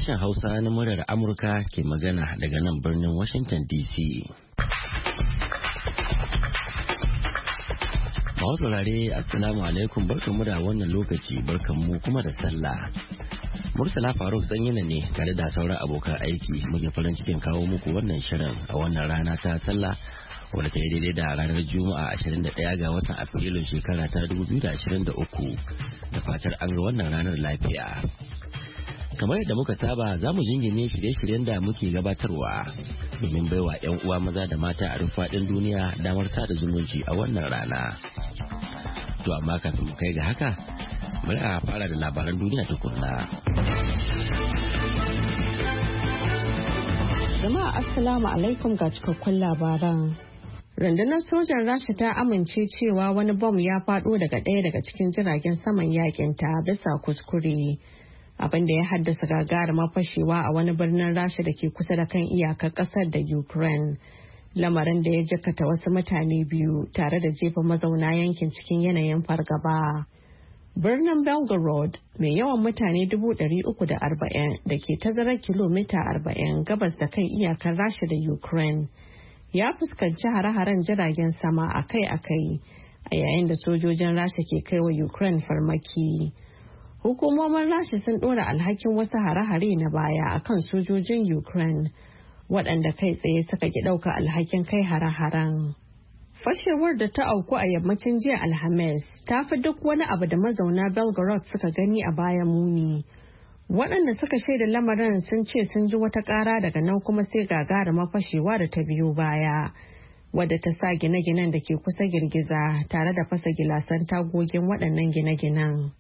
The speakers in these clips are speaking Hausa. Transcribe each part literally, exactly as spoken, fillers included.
Sashen Hausa na muryar Amurka ke magana daga nan birnin Washington D C. Masu saurare Assalamu alaikum, barkanmu da wannan lokaci, barkanmu kuma da sallah. Murtala Faruk Sanyina ne tare da sauran abokan aiki muke farin cikin kawo muku wannan shirin a wannan rana ta sallah wadda ta yi daidai da ranar Juma'a ashirin da ɗaya ga watan Afrilun shekara ta dubu biyu da ashirin da uku, da fatar an ga wannan ranar lafiya. Kamar yadda muka saba za mu jingine shirye-shiryen da muke gabatarwa domin baiwa 'yan uwa maza da mata a rufaɗin duniya damar sada zumunci a wannan rana. To amma kafin mu kai ga haka, bari a fara da labaran duniya tukunna. Jama'a assalamu alaikum ga cikakkun labaran. Rundunar sojan Rasha ta amince cewa wani bom ya faɗo daga ɗaya daga cikin jiragen saman yakin ta bisa kuskure, abin da ya haddasa gagarumar fashewa a wani birnin Rasha da ke kusa da kan iyakar ƙasar da Ukraine. Lamarin da ya jikkata wasu mutane biyu tare da jefa mazauna yankin cikin yanayin fargaba. Birnin Belgorod mai yawan mutane dubu ɗari uku da arba'in da ke tazarar kilomita arba'in gabas da kan iyakar Rasha da Ukraine ya fuskanci hare-haren jiragen sama akai-akai a yayin da sojojin Rasha ke kai wa Ukraine farmaki. Hukumomin Rasha sun ɗora alhakin wasu hare-hare na baya akan sojojin Ukraine waɗanda kai tsaye suka ki ɗauka alhakin kai hare-haren. Fashewar da ta auku a yammacin jiya Alhamis ta fi duk wani abu da mazauna Belgorod suka gani a baya muni. Waɗanda suka shaida lamarin sun ce sun ji wata ƙara daga nan kuma sai gagarumar fashewa da ta biyo baya, wadda ta sa gine-ginen da ke kusa girgiza tare da fasa gilasan tagogin waɗannan gine-ginen.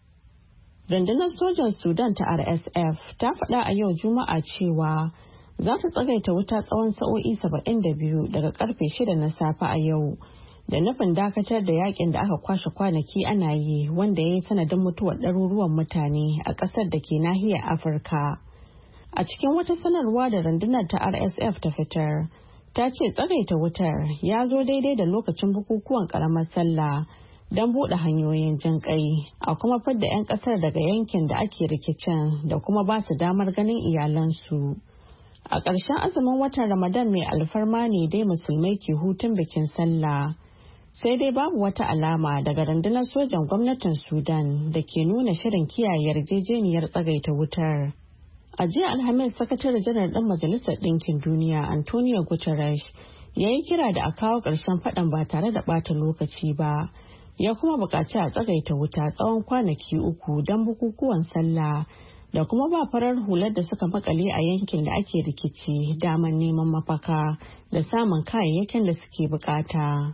Rundunar sojan Sudan ta R S F ta faɗa a yau Juma'a cewa za ta tsagaita wuta tsawon sa'o'i saba'in da biyu daga karfe shida na safe a yau, da nufin dakatar da yakin da aka kwashe kwanaki ana yi wanda ya yi sanadin mutuwar ɗaruruwan mutane a ƙasar da ke nahiyar Afirka. A cikin wata sanarwa da rundunar ta R S F ta fitar, ta ce tsagaita wutar ya zo daidai da lokacin bukukuwan ƙaramar sallah don buɗe hanyoyin jin ƙai, a kuma fidda 'yan ƙasar daga yankin da ake rikicin da kuma ba su damar ganin iyalansu. A ƙarshen azumin watan Ramadan mai alfarma ne dai musulmai ke hutun bikin sallah. Sai dai babu wata alama daga rundunar sojan gwamnatin Sudan da ke nuna shirin kiyaye yarjejeniyar tsagaita wutar. A jiya Alhamis, sakataren janar ɗin Majalisar Ɗinkin Duniya Antonio Guterres ya yi kira da a kawo ƙarshen faɗan ba tare da ɓata lokaci ba. Ya kuma buƙaci a tsagaita wuta tsawon kwanaki uku don bukukuwan sallah da kuma ba farar hular da suka makale a yankin da ake rikici damar neman mafaka da samun kayayyakin da suke bukata.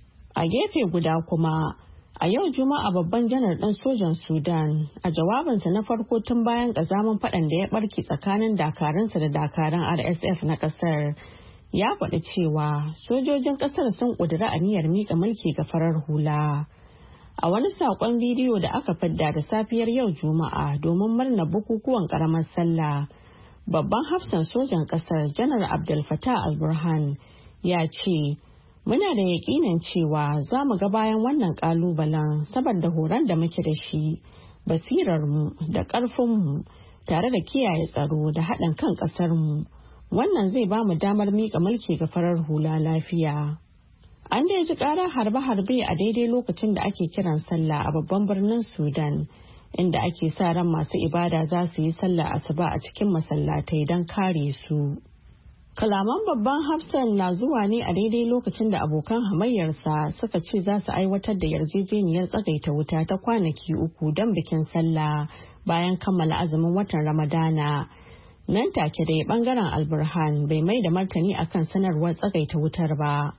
A gefe guda kuma, a yau Juma'a babban janar ɗan sojan Sudan a jawabinsa na farko tun bayan ƙazamin faɗan da ya ɓarke tsakanin dakarunsa da dakaran R S F na ƙasar, ya faɗi cewa sojojin ƙasar sun ƙudiri aniyar miƙa mulki ga farar hula. A wani saƙon bidiyo da aka fidda da safiyar yau Juma'a domin murnar bukukuwan ƙaramar sallah, babban hafsan sojan ƙasar Janar Abdel Fattah al-Burhan ya ce, "Muna da yaƙinin cewa za mu ga bayan wannan ƙalubalen saboda horon da muke da shi, basirarmu da ƙarfinmu tare da kiyaye tsaro da haɗin kan ƙasarmu. Wannan zai ba mu damar miƙa mulki ga farar hula lafiya." An da ji ƙarar harbe-harbe a daidai lokacin da ake kiran sallah a babban birnin Sudan, inda ake sa ran masu ibada za su yi sallah asuba a cikin masallatai don kare su. Kalaman babban hafsan na zuwa ne a daidai lokacin da abokan hamayyarsa suka ce za su aiwatar da yarjejeniyar tsagaita wuta ta kwanaki uku don bikin sallah bayan kammala azumin watan Ramadana. Nan take dai bangaren Al-Burhan bai mai da martani akan sanarwar tsagaita wutar ba.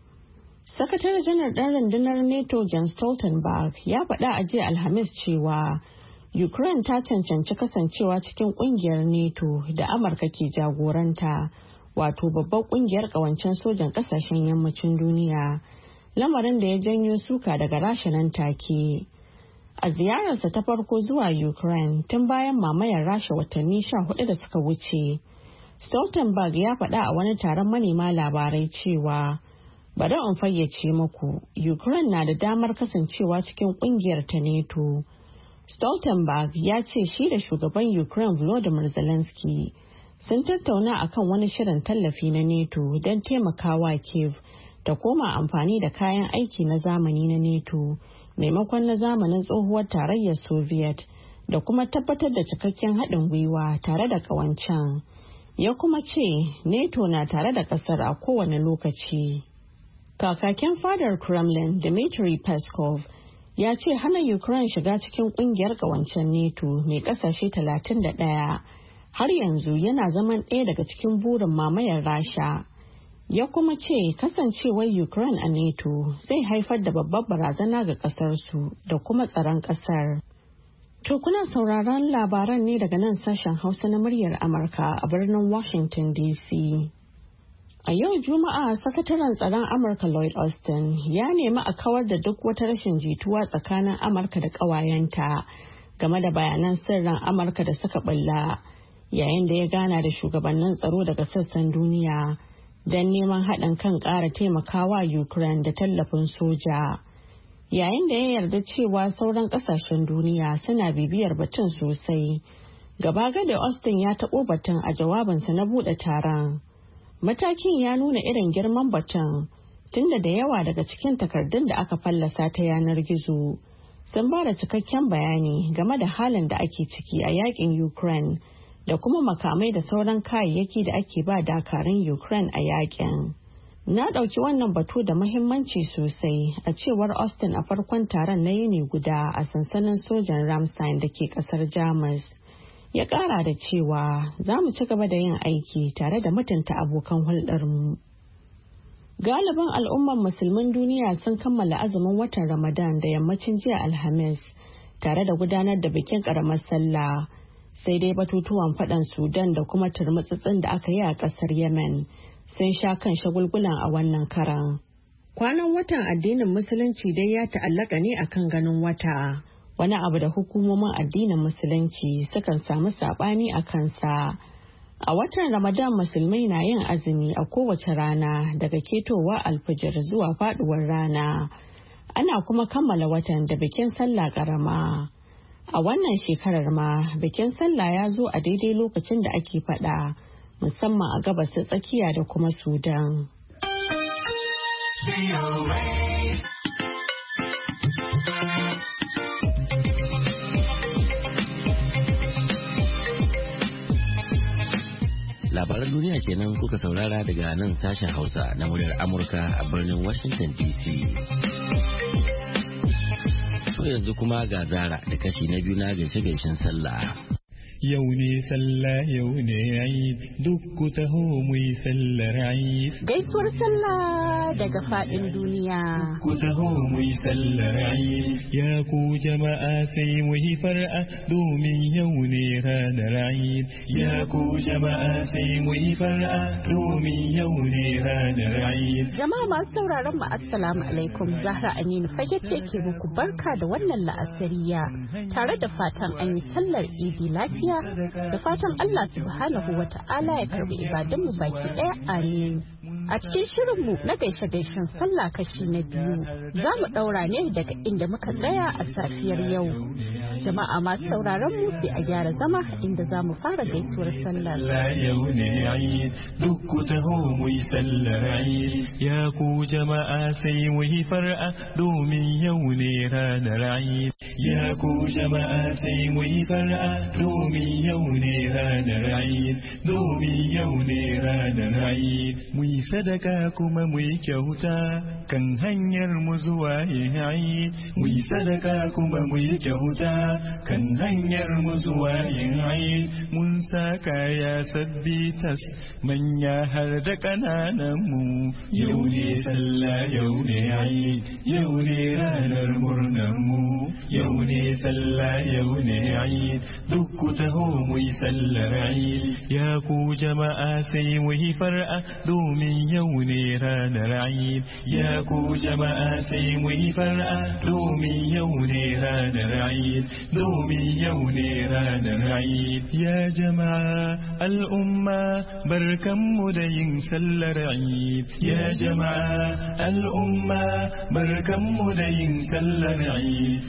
Sakataren janar ɗan rundunar NATO Jens Stoltenberg ya faɗa a jiya Alhamis cewa Ukraine ta cancanci kasancewa cikin ƙungiyar NATO da Amurka ke jagoranta, wato babbar ƙungiyar ƙawancen sojan ƙasashen yammacin duniya, lamarin da ya janyo suka daga Rasha nan take. A ziyararsa ta farko zuwa Ukraine tun bayan mamayar Rasha watanni sha hudu da suka wuce, Stoltenberg ya faɗa a wani taron manema labarai cewa, "Bari in fayyace muku, Ukraine na da damar kasancewa cikin kungiyar ta NATO. Stoltenberg ya ce shi da shugaban Ukraine Volodymyr Zelensky sun tattauna akan wani shirin tallafi na NATO don taimakawa Kyiv da koma amfani da kayan aiki na zamani na NATO maimakon na zamanin tsohuwar tarayyar Soviet da kuma tabbatar da cikakken haɗin gwiwa tare da ƙawancen. Ya kuma ce NATO na tare da ƙasar a kowane lokaci. Kakakin fadar Kremlin Dmitry Peskov ya ce hana Ukraine shiga cikin kungiyar ƙawancen NATO mai ƙasashe talatin da ɗaya har yanzu yana zaman ɗaya daga cikin burin mamayar Rasha. Ya kuma ce kasancewar Ukraine a NATO zai haifar da babbar barazana ga ƙasarsu da kuma tsaron ƙasar. To kuna sauraron labaran ne daga nan sashen Hausa na muryar Amurka a birnin Washington D C. A yau Juma'a, Sakataren Tsaron Amurka Lloyd Austin ya nemi a kawar da duk wata rashin jituwa tsakanin Amurka da ƙawayenta game da bayanan sirrin Amurka da suka bulla yayin da ya gana da shugabannin tsaro daga sassan duniya don neman haɗin kan ƙara taimakawa Ukraine da tallafin soja. Yayin da ya yarda cewa sauran ƙasashen duniya suna bibiyar batun sosai, gaba gada Austin ya taɓo batun a jawabinsa na buɗe taron. Matakin ya nuna irin girman batun tunda da yawa daga cikin takardun da aka fallasa ta yanar gizo sun ba da cikakken bayani game da halin da ake ciki a yakin Ukraine da kuma makamai da sauran kayayyaki da ake ba dakarun Ukraine a yakin. Na ɗauki wannan batu da muhimmanci sosai a cewar Austin a farkon taron na yini guda a sansanin sojan Ramstein da ke ƙasar Jamus. Ya ƙara da cewa za mu ci gaba da yin aiki tare da mutunta abokan hulɗarmu. Galibin al'umman musulmin duniya sun kammala azumin watan Ramadan da yammacin jiya Alhamis tare da gudanar da bikin ƙaramar sallah. Sai dai batutuwan faɗan Sudan da kuma turmutsutsun da aka yi a ƙasar Yemen sun sha kan shagulgulan a wannan karan. Kwanan watan addinin Musulunci dai ya ta'allaka ne akan ganin wata. Wani abu da hukumomin addinin musulunci sukan samu saɓani a kansa. A watan Ramadan musulmai na yin azumi a kowace rana daga ketowa alfijir zuwa faduwar rana. Ana kuma kammala watan da bikin sallah karama. A wannan shekarar ma bikin sallah ya zo a daidai lokacin da ake fada musamman a gabas ta tsakiya da kuma Sudan. Labaran duniya kenan kuka saurara daga nan sashen Hausa na muryar Amurka a birnin Washington D C. To yanzu kuma ga Zara da kashi na biyu na gaishe-gaishen sallah. Yau ne sallah yau ne Eid duk ku taho mu yi sallar Eid. Gaisuwar sallah daga fadin duniya. Ku taho mu yi sallar Eid. Ya ku jama'a sai mu yi far'a domin yau ne ranar Eid. Ya ku jama'a sai mu yi far'a domin yau ne ranar Eid. Jama'a masu sauraron mu assalamu alaikum. Zahra Aminu fage ce ke muku barka da wannan la'asariya tare da fatan an yi sallar Idi lafiya. Da fatan Allah subhanahu wa ta'ala ya karbi ibadunmu baki ɗaya amin. A cikin shirinmu na gaishe-gaishen sallah kashi na biyu za mu ɗaura ne daga inda muka tsaya a safiyar yau. Jama'a masu sauraron mu sai a gyara zama inda za mu fara gaisuwar sallar. Yau ne Eid duk ku taho mu yi sallar Eid. Ya ku jama'a sai mu yi far'a domin yau ne ranar Eid. Ya ku jama'a sai mu yi far'a domin yau ne ranar Eid. Domin yau ne ranar Eid. Mu yi sadaka kuma mu yi kyauta kan hanyar mu zuwa yin Eid. Mu yi sadaka kuma mu yi kyauta kan hanyar mu zuwa yin Eid. Mun sa kaya sabbi tas manya har da ƙananan mu. Yau ne sallah yau ne Eid. Yau ne ranar murnar mu. Yau ne sallah yau ne Eid. Duk ku taho mu yi sallar Eid. Ya ku jama'a sai mu yi far'a domin yau ne ranar Eid. Ya ku jama'a sai mu yi far'a domin yau ne ranar Eid. Domin yau ne ranar Eid. Ya jama'a al'umma barkanmu da yin sallar Eid. Ya jama'a al'umma barkanmu da yin sallar Eid. Don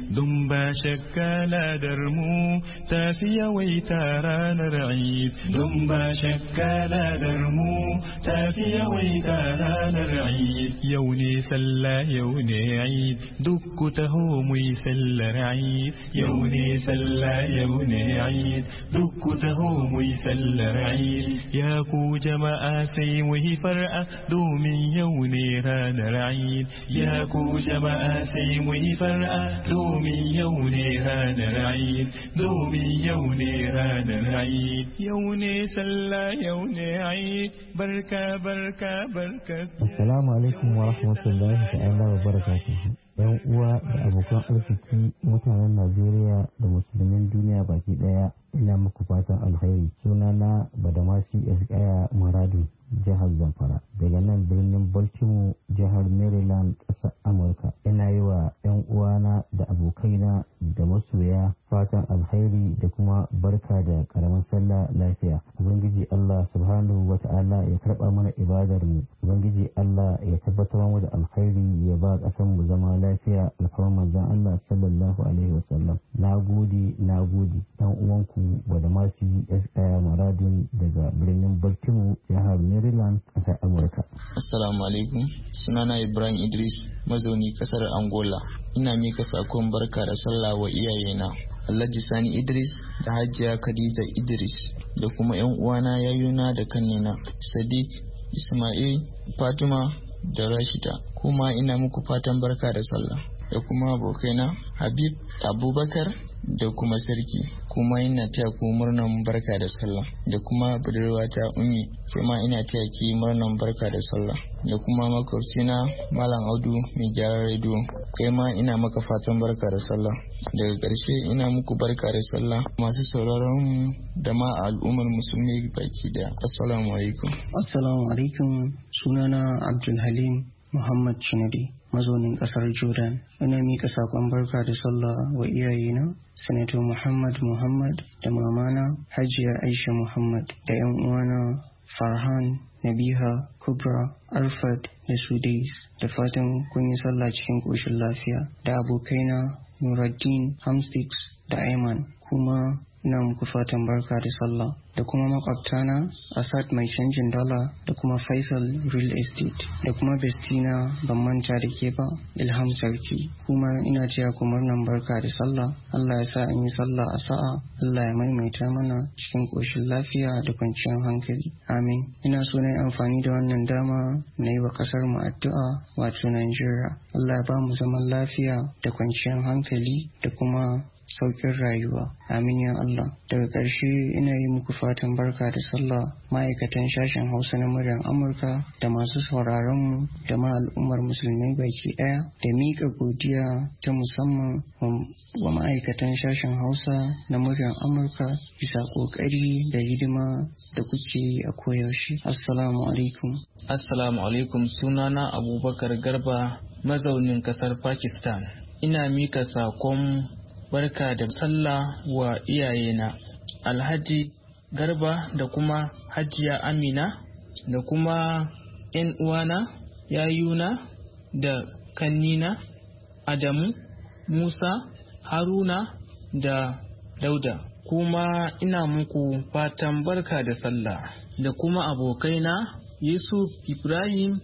don ba shakka ladar mu tafi yawaita ranar Eid, don ba shakka ladar mu tafi yawaita ranar Eid. Yau ne sallah yau ne Eid, duk ku taho mu yi sallar Eid. Yau ne sallah yau ne Eid, duk ku taho mu yi sallar Eid. Ya ku jama'a sai mu yi far'a domin yau ne ranar Eid. Ya ku jama'a sai mu yi far'a domin yau ne ranar Eid, domin yau ne ranar Eid. Yau ne sallah yau ne Eid, barka barka barka. Assalamu alaikum wa rahmatullahi ta'ala wa barakatuhu. Yan uwa da abokan arziki mutanen Najeriya da musulmin duniya baki daya, ina muku fatan alkhairi. Sunana Badamasi Eskaya Maradu, jihar Zamfara, daga nan birnin Baltimore, jihar Maryland, ƙasar Amurka. Ina yi wa 'yan uwana da abokaina da masoya fatan alkhairi da kuma barka da karamin sallah lafiya. Ubangiji Allah subhanahu wa ta'ala ya karɓa mana ibadar mu. Ubangiji Allah ya tabbatar mu da alkhairi, ya ba ƙasar mu zama lafiya, alfarman manzon Allah sallallahu alaihi wasallam. Na gode, na gode. Dan uwanku Badamasi Eskaya Maradu daga birnin Baltimore, jihar Maryland, ƙasar Amurka. Assalamu alaikum. Sunana Ibrahim Idris, mazauni ƙasar Angola. Ina mika sakon barka da sallah wa iyayena Alhaji Sani Idris da Hajiya Khadija Idris da kuma 'yan uwana yayuna da kannina Sadiq, Ismail, Fatima da Rashida. Kuma ina muku fatan barka da sallah. Da kuma abokaina Habib, Abubakar da kuma Sarki. Kuma ina taya ku murnan barka da sallah. Da kuma budurwata Ummi, sai ma ina taya ki murnan barka da sallah. Da kuma makwabcina Malam Audu mai gyaran rediyo, kai ma ina maka fatan barka da sallah. Daga ƙarshe ina muku barka da sallah masu sauraron mu da ma al'ummar musulmi baki daya. Assalamu alaikum. Assalamu alaikum. Sunana Abdul Halim Muhammad Chinadi, mazaunin ƙasar Jordan. Ina mika sakon barka da sallah wa iyayena Sanato Muhammad Muhammad da mamana Hajiya Aisha Muhammad da 'yan uwana Farhan, Nabiha, Kubra, Arfad da Sudais. Da fatan kun yi sallah cikin ƙoshin lafiya. Da abokaina Nuruddin, Hamstix da Ayman, kuma ina muku fatan barka da sallah. Da kuma makwabtana Asad mai canjin dala da kuma Faisal Real Estate da kuma Bestina ban manta da ke ba, Ilham Sarki. Kuma ina taya ku murnan barka da sallah. Allah ya sa an yi sallah a sa'a. Allah ya maimaita mana cikin ƙoshin lafiya da kwanciyar hankali. Amin. Ina so na yi amfani da wannan dama na yi wa ƙasar mu addu'a, wato Najeriya. Allah ya ba mu zaman lafiya da kwanciyar hankali da kuma saukin rayuwa. Amin ya Allah. Daga ƙarshe ina yi muku fatan barka da sallah ma'aikatan sashen Hausa na muryar Amurka da masu sauraron mu da ma al'ummar musulmai baki ɗaya, da miƙa godiya ta musamman wa ma'aikatan sashen Hausa na muryar Amurka bisa ƙoƙari da hidima da kuke yi a koyaushe. Assalamu alaikum. Assalamu alaikum. Sunana Abubakar Garba, mazaunin ƙasar Pakistan. Ina mika sakon barka da sallah wa iyayena Alhaji Garba da kuma Hajiya Amina da kuma 'yan uwana yayuna da kannina Adamu, Musa, Haruna da Dauda. Kuma ina muku fatan barka da sallah. Da kuma abokaina Yusuf, Ibrahim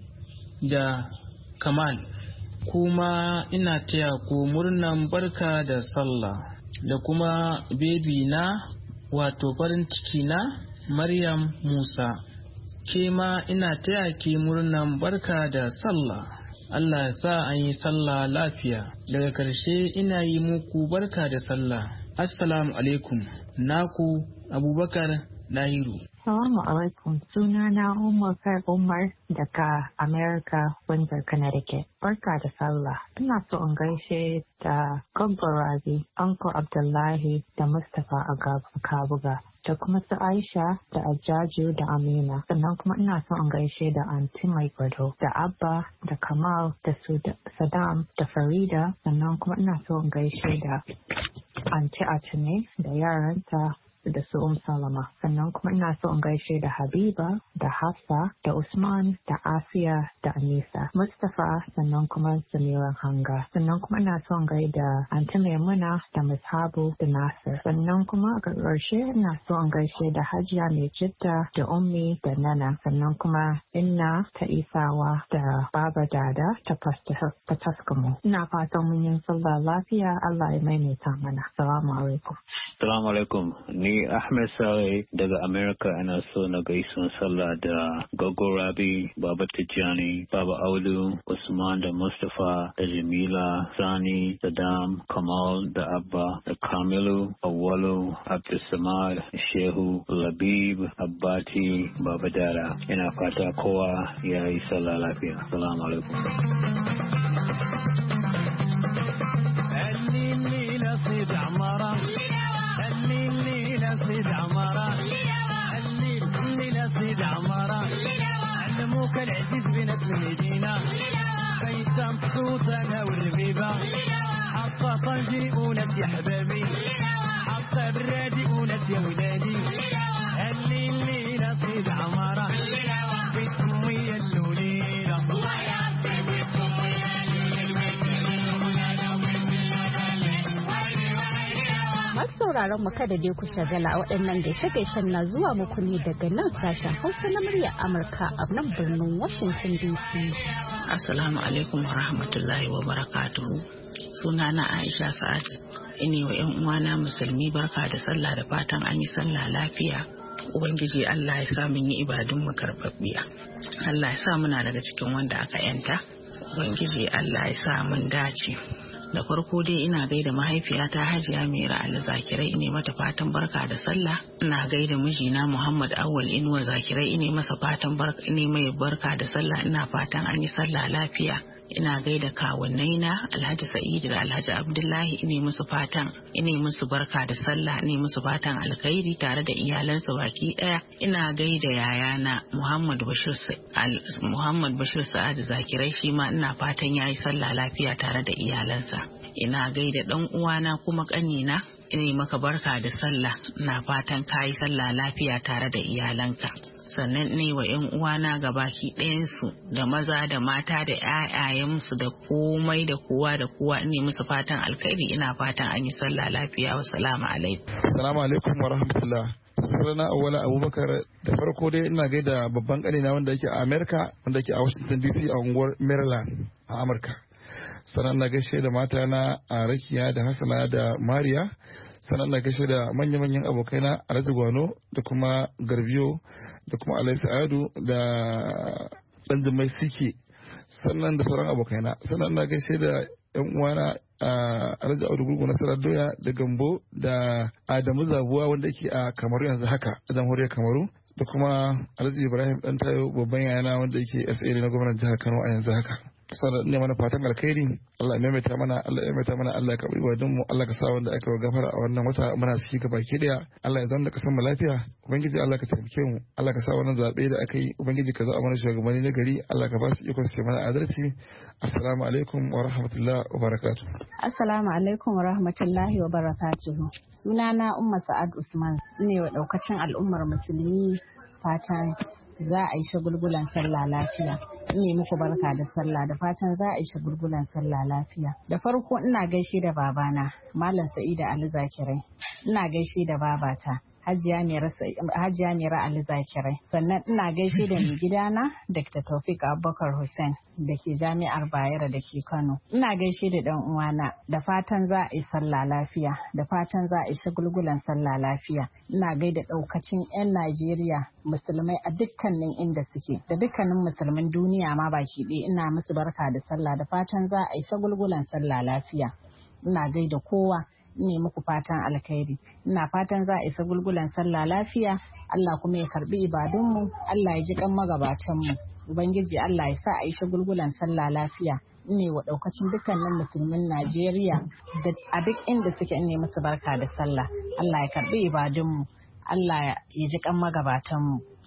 da Kamal. Kuma ina taya ku murnan barka da sallah. Da kuma bebi na wato farin ciki na Maryam Musa. Ke ma ina taya ki murnan barka da sallah. Allah ya sa an yi sallah lafiya. Daga ƙarshe ina yi muku barka da sallah. Assalamu alaikum. Naku Abubakar Lahiru. Assalamu alaikum. Sunana Umar Kar Umar daga America, Windsor, Connecticut. Barka da sallah. Ina so in gaishe da Rabi, Uncle Abdullahi da Mustapha a Kabuga. Da kuma su Aisha da Ajaju da Amina. Sannan kuma ina so in gaishe da Aunty Mai Gwado, da Abba, da Kamal, da Saddam, da Farida. Sannan kuma ina so in gaishe da Aunty Atene da yaranta su da su Um Salama. Sannan kuma ina so in gaishe da Habiba da Hafsa da Usman da Asiya da Anisa, Mustapha, sannan kuma Samiran Hanga. Sannan kuma ina so in gaida Aunty Maimuna da Mushabu da Nasir. Sannan kuma a ƙarshe ina so in gaishe da Hajiya Mai Jidda da Ummi da Nana. Sannan kuma Inna ta Isawa da Baba Dada ta Taskamu. Ina fatan mun yi sallah lafiya, Allah ya maimaita mana. Assalamu alaikum. Assalamu alaikum. Ni Ahmed Saleh daga America, ana so na gaisuwan sallah da Gogo Rabi, Baba Tijjani, Baba Audu, Usman da Mustapha da Jamila, Sani, Saddam, Kamal da Abba da Kamilu, Awalu, Abdulsamad, Shehu, Labib, Abbati, Baba Dara. Ina fata kowa ya yi sallah lafiya. Assalamu alaikum. نصيد عمارة الليل نصيد عمارة الليل نصيد عمارة علموك العزيز بنت المدينة بيت مبسوط أنا والربيبة حطة طنجي ونت يا حبابي حطة برادي ونت يا ولادي الليل نصيد عمارة بيت أمي اللوليلة Masu sauraron mu kada dai ku shagala waɗannan gaishe-gaishen na zuwa muku ne daga nan sashen Hausa na muryar Amurka a nan birnin Washington D C. Assalamu alaikum wa rahmatullahi wa barakatuhu. Sunana Aisha Sa'ad. Ine wa ƴan uwana musulmi barka da sallah da fatan an yi sallah lafiya. Ubangiji Allah ya sa mun yi ibadun mu karɓaɓɓiya. Allah ya sa muna daga cikin wanda aka yanta. Ubangiji Allah ya sa mun dace. Da farko dai ina gaida mahaifiyata Hajiya Mera Ali Zakirai, ne mata fatan barka da sallah. Ina gaida mijina Muhammad Awwal Inuwa Zakirai, ne masa fatan barka, ne mai barka da sallah. Ina fatan an yi sallah lafiya. Ina gaida kawunnaina Alhaji Sa'idu da Alhaji Abdullahi, ne musu fatan, ine musu barka da sallah, ne musu fatan alkhairi tare da iyalansa baki daya. Ina gaida yayana Muhammad Bashir Muhammad Bashir Sa'ad Zakirai, shi ma ina fatan yayi sallah lafiya tare da iyalansa. Ina gaida dan uwana kuma kanina, ine maka barka da sallah, ina fatan kayi sallah lafiya tare da iyalanka. Sannan ne wa ‘yan uwana gabaki ɗayansu da maza da mata da ‘ya'yayensu da komai da kowa da kowa ne musu fatan alkhairi. Ina fatan an yi sallah lafiya. Wa salamu alaikum. Salamu alaikum wa rahmatullah. Sunana Awwala Abubakar. Da farko dai ina gaida babban ƙanina wanda yake a Amerika, wanda yake a Washington D C a unguwar Maryland a Amurka. Sannan na gaishe da mata na a Rakiya da Hassana da Mariya. Sannan na gaishe da manya-manyan abokaina Alhaji Gwano da kuma Garbiyo da kuma Alhaji Sa'adu da ɗan Jimai Siki, sannan da sauran abokaina. Sannan na gaishe da yan uwana a Alhaji Audu Gurgu na Sarar Doya da Gambo da Adamu Zabuwa wanda yake a Kamaru yanzu haka a jamhuriyar Kamaru, da kuma Alhaji Ibrahim Dan Tayo babban yayana wanda yake S A na gwamnatin jihar Kano a yanzu haka. Sannan ne mana fatan alkhairi. Allah ya maimaita mana, Allah ya maimaita mana, Allah ya karbi ibadun mu, Allah ka sa wanda aka gafara a wannan wata muna ciki gaba ki daya. Allah ya zama da kasan mu lafiya. Ubangiji Allah ka taimake mu, Allah ka sa wannan zabe da aka yi, Ubangiji ka za a mana shugabanni na gari, Allah ka ba su iko su mana adalci. Assalamu alaikum wa rahmatullahi wa barakatuh. Assalamu alaikum wa rahmatullahi wa barakatuh. Sunana Umma Sa'ad Usman, ne wa daukacin al'ummar musulmi fatan za a yi shagulgulan sallah lafiya. Ina muku barka da sallah da fatan za a yi shagulgulan sallah lafiya. Da farko ina gaishe da babana Malam Sa'ida Ali Zakirai. Ina gaishe da babata Hajiya Mera Ali Zakirai. Sannan ina gaishe da mai gidana Doctor Taufik Abubakar Hussein da ke Jami'ar Bayero da ke Kano. Ina gaishe da dan uwana da fatan za a yi sallah lafiya, da fatan za a yi shagulgulan sallah lafiya. Ina gaida daukacin 'yan Najeriya musulmai a dukkanin inda suke, da dukkanin musulmin duniya ma baki ɗaya ina musu barka da sallah da fatan za a yi shagulgulan sallah lafiya. Ina gaida kowa, ne muku fatan alkhairi. Ina fatan za a isa gulgulan sallah lafiya. Allah kuma ya karbi ibadunmu, Allah ya ji kan magabatanmu. Ubangiji Allah ya sa a isa gulgulan sallah lafiya. Ne wa daukacin dukkanin musulmin Najeriya da a duk inda suke ne musu barka da sallah. Allah ya karbi ibadunmu, Allah ya ji kan magabatanmu.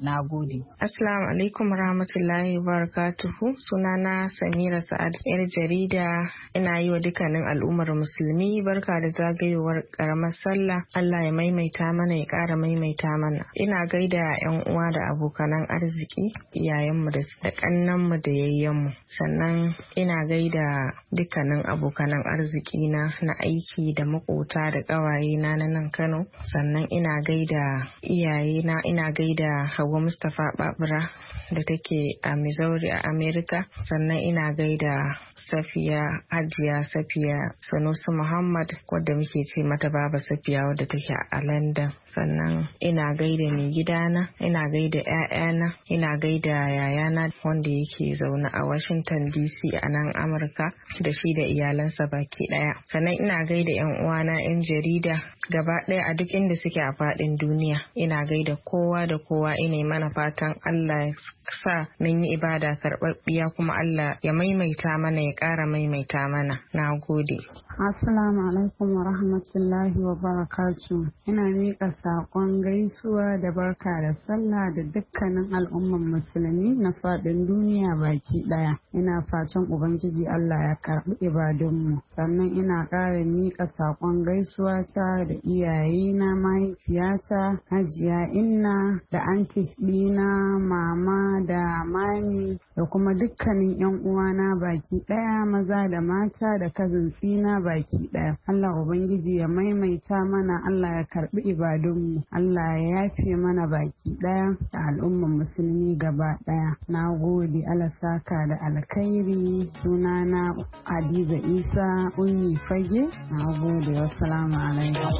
Na gode. Assalamu alaikum rahmatullahi barakatuhu. Sunana Samira Sa'ad, yar jarida. Ina yi wa dukkanin al'ummar musulmi barka da zagayowar karamar sallah. Allah ya maimaita mana, ya ƙara maimaita mana. Ina gaida yan uwa da abokanan arziki, iyayenmu da kannanmu da yayyenmu. Sannan ina gaida dukkanin abokanan arziki na na aiki da makota da ƙawaye na na nan Kano. Sannan ina gaida iyayena, ina gaida Hauwa Mustapha Babura da take a Missouri a America. Sannan ina gaida Safiya Hajiya Safiya Sanusi Muhammad wadda muke ce mata Baba Safiya wadda take a London. Sannan ina gaida mai gidana, ina gaida ƴaƴana, ina gaida yayana wanda yake zaune a Washington D C a nan Amurka da shi da iyalansa baki daya. Sannan ina gaida ƴan uwana ƴan jarida gaba ɗaya a duk inda suke a faɗin duniya. Ina gaida kowa da kowa, ina mana fatan Allah ya sa mun yi ibada karɓaɓɓiya kuma Allah ya maimaita mana, ya ƙara maimaita mana. Na gode. Assalamu alaikum wa rahmatullahi wa barakatu. Ina miƙa saƙon gaisuwa da barka da sallah da dukkanin al'umman musulmi na faɗin duniya baki ɗaya. Ina fatan Ubangiji Allah ya karɓi ibadunmu. Sannan ina ƙara miƙa saƙon gaisuwa ta da iyayena, mahaifiyata, hajiya inna da antis ɗina, mama da mami da kuma dukkanin 'yan uwana baki ɗaya, maza da mata da kazinsina baki ɗaya. Allah Ubangiji ya maimaita mana, Allah ya karɓi ibadunmu, Allah ya yafe mana baki ɗaya da al'umman musulmi gaba ɗaya. Na gode, Allah saka da alkhairi. Sunana Hadiza Isa Ummi Fage. Na gode, wassalamu alaikum.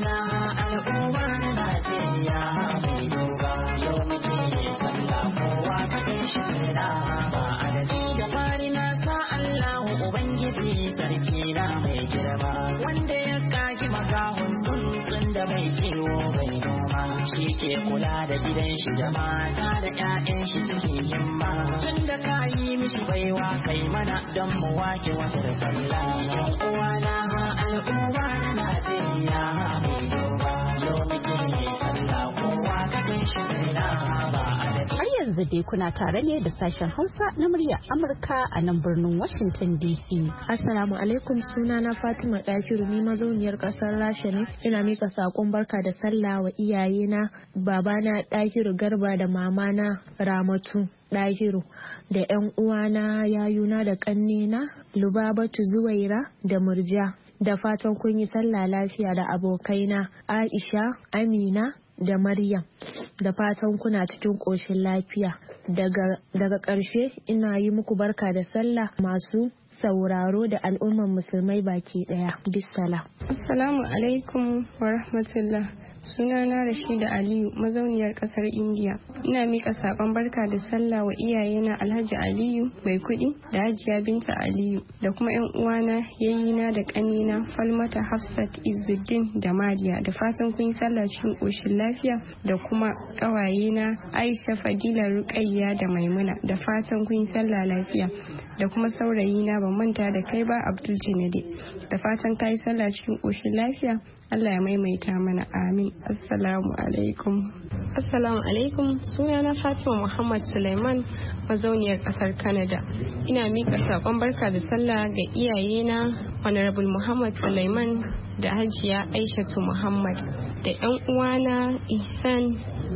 Ubangiji sarki na mai girma, wanda ya kaji makahon tsuntsun da mai kiwo bai noma, shi ke kula da gidan shi da mata da 'ya'yan shi cikin himma. Tun da ka yi mishi baiwa kai mana don mu wake wata da sallah. Yan uwana al'umma na Najeriya mai noma, yau muke sallah kowa ka kai shi na ba adadi. Har yanzu dai kuna tare ne da sashen Hausa na murya Amurka a nan birnin Washington D C. Assalamu alaikum, suna na Fatima Dakiru, ni mazauniyar kasar Rasha ne. Ina mika sakon barka da sallah wa iyayena, babana Dakiru Garba da mamana Ramatu Dakiru, da yan uwana yayuna da kannena Lubabatu Zuwaira da Murja. Da fatan kun yi sallah lafiya da abokaina Aisha, Amina da Maryam. Da fatan kuna cikin ƙoshin lafiya. Daga daga ƙarshe ina yi muku barka da sallah masu sauraro da al'umman musulmai baki ɗaya. Bisala. Assalamu alaikum wa rahmatullah. Sunana Rashida Aliyu, mazauniyar kasar India. Ina mika sakon barka da sallah wa iyayena Alhaji Aliyu mai kuɗi da Hajiya Binta Aliyu da kuma yan uwana yayina da ƙanina Falmata, Hafsat, Izzuddin da Mariya. Da fatan kun yi sallah cikin ƙoshin lafiya, da kuma ƙawayena Aisha, Fadila, Ruqayya da Maimuna. Da fatan kun yi sallah lafiya, da kuma saurayina ban manta da kai ba, Abdul Jinade. Da fatan ka yi sallah cikin ƙoshin lafiya. Allah ya maimaita mana, amin. Assalamu alaikum. Assalamu alaikum, sunana Fatima Muhammad Suleiman, mazauniyar kasar Canada. Ina mika sakon barka da sallah ga iyayena Honorable Muhammad Suleiman da Hajiya Aishatu Muhammad, da yan uwana Ihsan,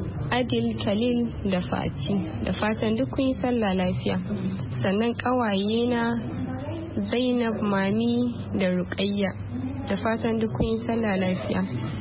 Adil, Khalil da Fati. Da fatan duk kun yi sallah lafiya. Sannan ƙawayena Zainab, Mami da Ruqayya. Da fatan duk kun yi sallah lafiya.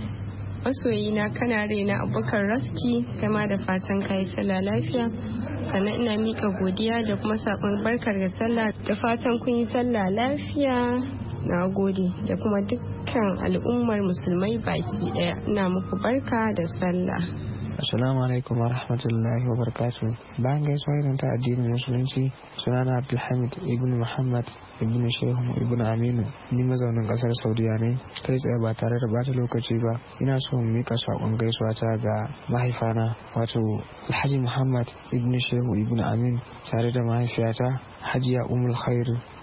Masoyina kana raina Abubakar Raski, kama da fatan ka yi sallah lafiya. Sannan ina mika godiya da kuma sakon barkar da sallah, da fatan kun yi sallah lafiya. Na gode. Da kuma dukkan al'ummar musulmai baki daya, ina muku barka da sallah. Assalamu alaikum wa rahmatullahi wa barakatuh. Bayan gaisuwa irin ta addinin musulunci, sunana Abdulhamid ibn Muhammad ibn Shehu ibn Aminu, ni mazaunin kasar Saudiya ne. Kai tsaye ba tare da bata lokaci ba, ina so mu mika sakon gaisuwa ta ga mahaifana, wato Alhaji Muhammad ibn Shehu ibn Amin, tare da mahaifiyata Hajiya Ummul Khair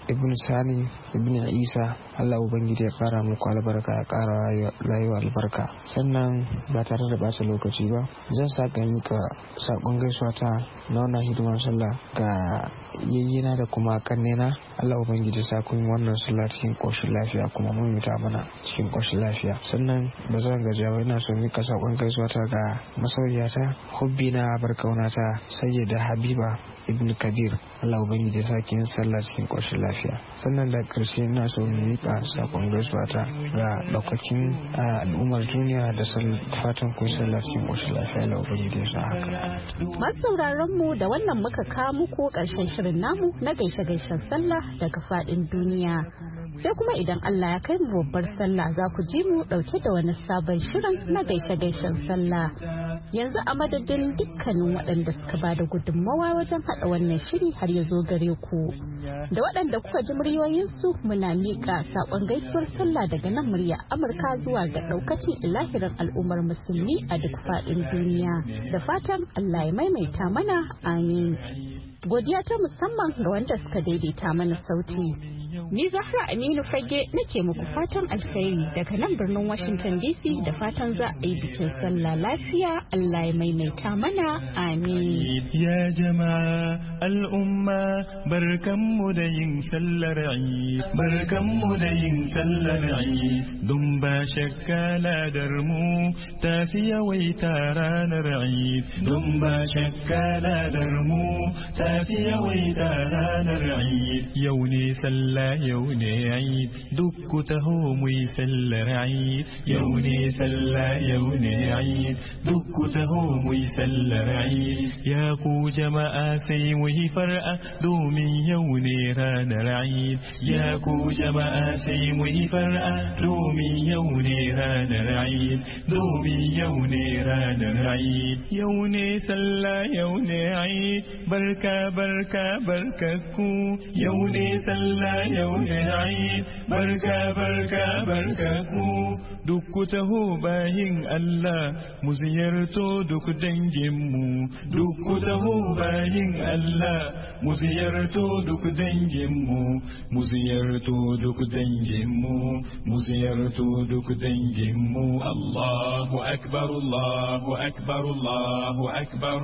ibn sani ibn isa. Allah ubangiji ya kara muku albarka, ya kara rayuwa albarka. Sannan ba tare da bata lokaci ba, zan saka mika sakon gaisuwa ta na wannan hidimar sallah ga yayyina da kuma kannena. Allah ubangiji sa kun wannan sallah cikin koshin lafiya kuma mun mita mana cikin koshin lafiya. Sannan ba zan gajiya ba, ina so mika sakon gaisuwa ta ga masoyiyata hubbina barkaunata sayyida habiba ibn kabir. Allah ubangiji sa kin sallah cikin koshin lafiya. Sannan da karshe ina so mu mika sakon gaisuwa ta ga daukakin al'ummar duniya da fatan kun sallah cikin koshin lafiya. Allah ubangiji sa haka. Masu sauraron mu da wannan muka kawo muku karshen shirin namu na gaishe-gaishen sallah daga fadin duniya. Sai kuma idan Allah ya kai mu babbar sallah za ku ji mu dauke da wani sabon shirin na gaishe-gaishen sallah. Yanzu a madadin dukkanin waɗanda suka ba da gudunmawa wajen haɗa wannan shiri har ya zo gare ku. Da waɗanda kuka ji muryoyinsu muna miƙa saƙon gaisuwar sallah daga nan murya Amurka zuwa ga ɗaukacin ilahirin al'ummar musulmi a duk faɗin duniya. Da fatan Allah ya maimaita mana amin. Godiya ta musamman ga wanda suka daidaita mana sauti. Ni Zahra Aminu Fage nake muku fatan alkhairi daga nan birnin Washington D C da fatan za a yi bikin sallah lafiya. Allah ya maimaita mana amin. Ya jama'a al'umma barkanmu da yin sallar Eid, barkanmu da yin sallar Eid, don ba shakka ladar mu ta fi yawaita ranar Eid, don ba shakka ladar mu ta fi yawaita ranar Eid. Yau ne sallah yau ne Eid, duk ku taho mu yi sallar Eid. Yau ne sallah yau ne Eid, duk ku taho mu yi sallar Eid. Ya ku jama'a sai mu yi far'a domin yau ne ranar Eid. Ya ku jama'a sai mu yi far'a domin yau ne ranar Eid, domin yau ne ranar Eid. Yau ne sallah yau ne Eid, barka barka barka ku. Yau ne sallah yau ne Eid, barka barka barka ku. Duk ku taho bayin Allah mu ziyarto duk danginmu, duk ku taho bayin Allah mu ziyarto duk danginmu, mu ziyarto duk danginmu, mu ziyarto duk danginmu. Allahu akbar, Allahu akbar, Allahu akbar.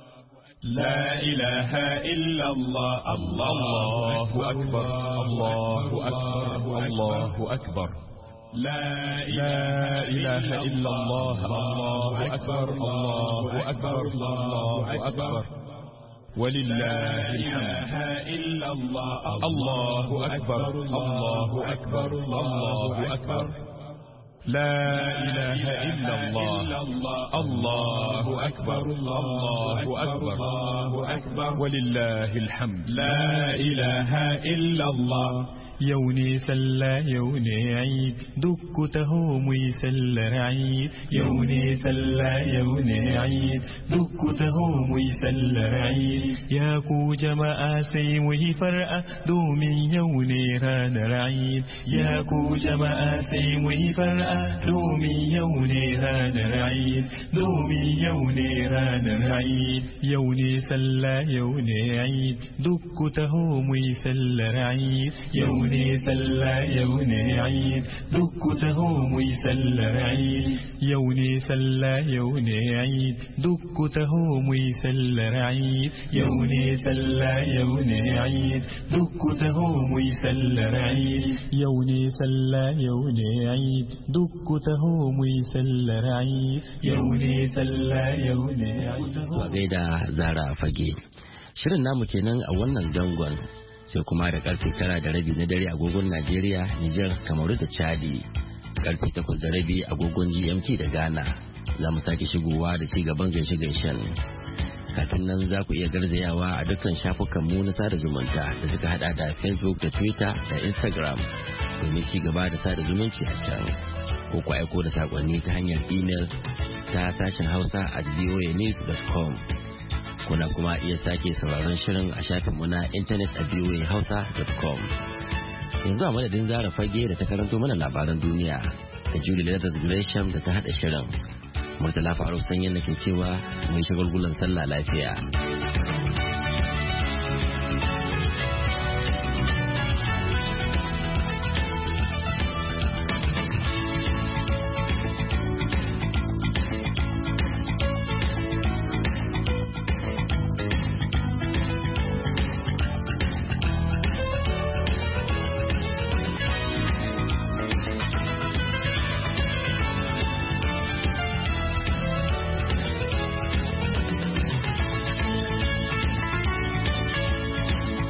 لا إله إلا الله الله أكبر الله أكبر الله أكبر لا إله إلا الله الله أكبر الله أكبر الله أكبر ولله الحمد إلا الله الله أكبر الله أكبر الله أكبر لا إله إلا الله الله أكبر الله أكبر الله أكبر ولله الحمد لا إله إلا الله. يوني سلا يوني عيد دك تهوم يسل رعيد. يوني سلا يوني عيد دك تهوم يسل رعيد. يا كو جماعة سيمه فرأة دومي يوني ران رعيد. يا كو جماعة سيمه فرأة دومي يوني ران رعيد. دومي يوني ران رعيد. يوني سلا يوني عيد دك تهوم يسل رعيد. يوني يوني سلا يوني عيد دك تهوم يسل رعيد. يوني سلا يوني عيد دك تهوم يسل رعيد. يوني سلا يوني عيد دك تهوم يسل رعيد. يوني سلا يوني عيد دك تهوم يسل رعيد. يوني سلا يوني عيد. وغيدا زارا فجي shirin namu kenan a wannan zangon, sai kuma da karfe tara da rabi na dare agogon Najeriya, Nijar, Kamaru da Chadi, karfe takwas da rabi agogon G M T da Ghana. Za mu sake shigowa da ci gaban gaishe-gaishen. Kafin nan za ku iya garzayawa a dukkan shafukan mu na sada zumunta da suka hada da Facebook da Twitter da Instagram domin ci gaba da sada zumunci a can. Ko ku aiko da sakonni ta hanyar email ta sashen Hausa at voa news dot com. Kuna kuma iya sake sauraron shirin a shafinmu na intanet a voa hausa dot com. Yanzu a madadin Zara Fage da ta karanto mana labaran duniya da Julie Leathers Gresham da ta haɗa shirin. Murtala Faruk Sanyin da ke cewa mai shagulgulan sallah lafiya.